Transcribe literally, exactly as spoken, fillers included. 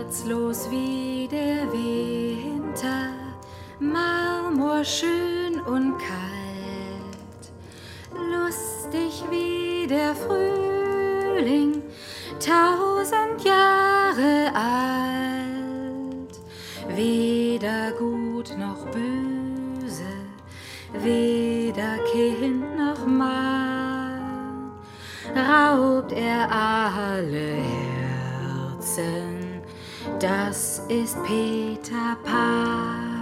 herzlos wie der Winter, marmorschön und kalt, lustig wie der Frühling, tausend Jahre alt, weder gut noch böse, weder Kind noch Mann, raubt er alle Herzen, das ist Peter Pan.